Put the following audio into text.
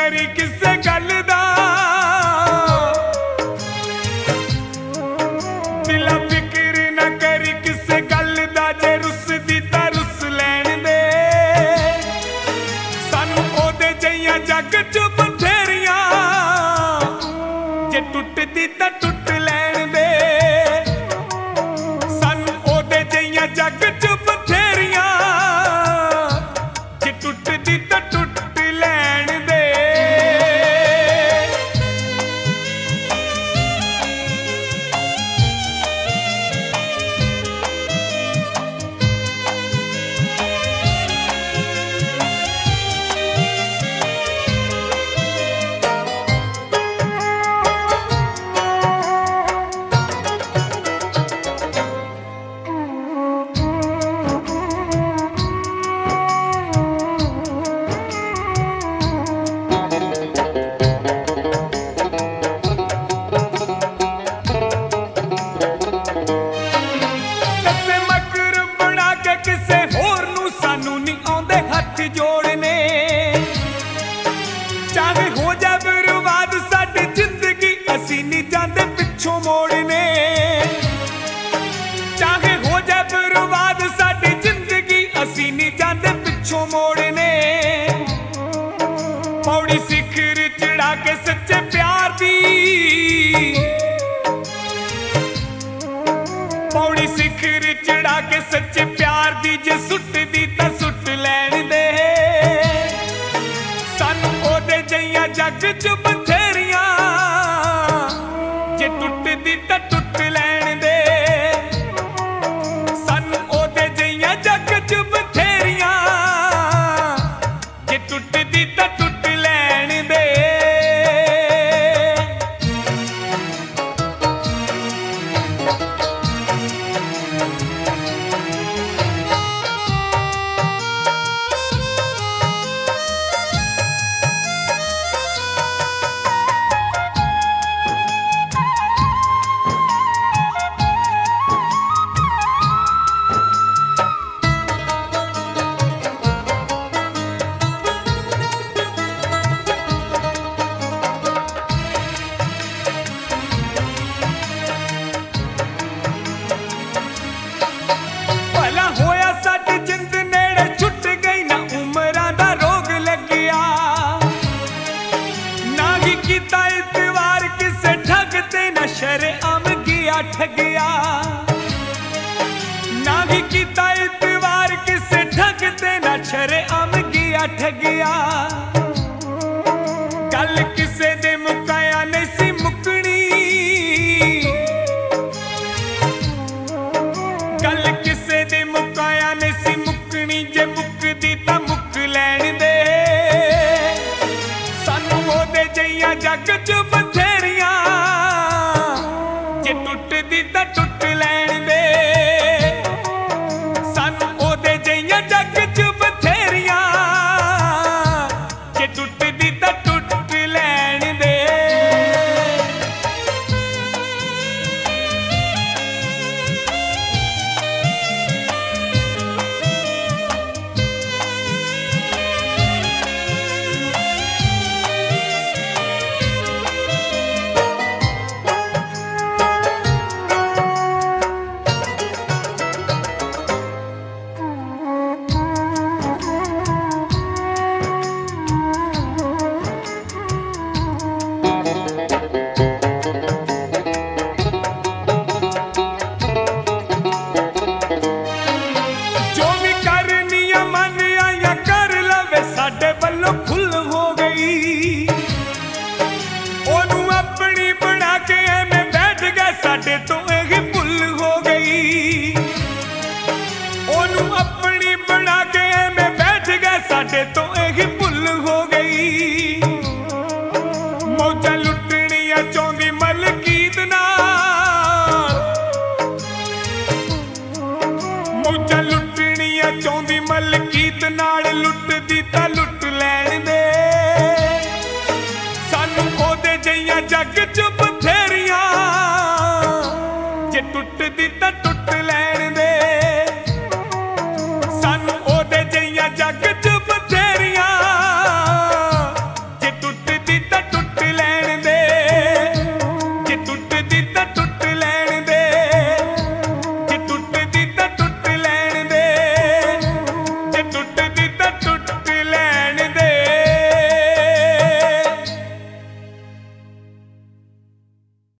करी किसे गल दा, दिला फिक्र ना करी किसे गल दा। जे रुस दी तां रुस लैण दे, सानू ओदे जइयां जग च बथेरियां। जे टुटदी तां टुट लैण दे, सानू ओदे जइयां जग च बथेरियां। जे टुटदी तां टुट लैण दे। किसे होर नू सानू नहीं आउंदे हथ जोड़ने, चाहे हो जाए बर्बाद साडी जिंदगी असी नहीं जांदे पिछों मोड़ने। चाहे हो जाए बर्बाद साडी जिंदगी असी नहीं जांदे पिछों मोड़ने। पौड़ी सिखर चढ़ा के सच्चे प्यार दी, पौड़ी सिखर चढ़ा के सच्चे प्यार दी। जे सुट दी तां सुट लैण दे, सानू ओदे जइयां जग च बथेरियां। जे टुटदी तां टुट लैण दे, सानू ओदे जइयां जग च बथेरियां। जे टुटदी तां टुट लैण दे। शरेआम गया ठगिया, ना ही कीता इतवार किसे ठगते ना शरेआम गया ठगिया। गल किसे दे मुकाया नहीं सी मुकनी, गल किसे दे मुकाया नहीं सी मुकनी। जे मुकदी तां मुक लैण दे, सानू ओदे जइयां जग च बथेरियां। जे टुटदी तां टुट लैण दे, सानू ओदे जइयां जग च बथेरियां। जे टुटदी तां टुट लैण दे। साडे तो यही भुल हो गई, ओनू अपनी बना के मैं बैठ गया। साडे तो यही भुल हो गई। मौजा लुटनिया चाहती मलकीत नाल, मौजा लुटनिया चाहती मलकीत नाल। लुटदी तां लुट लैण दे, सानू ओदे जइयां जग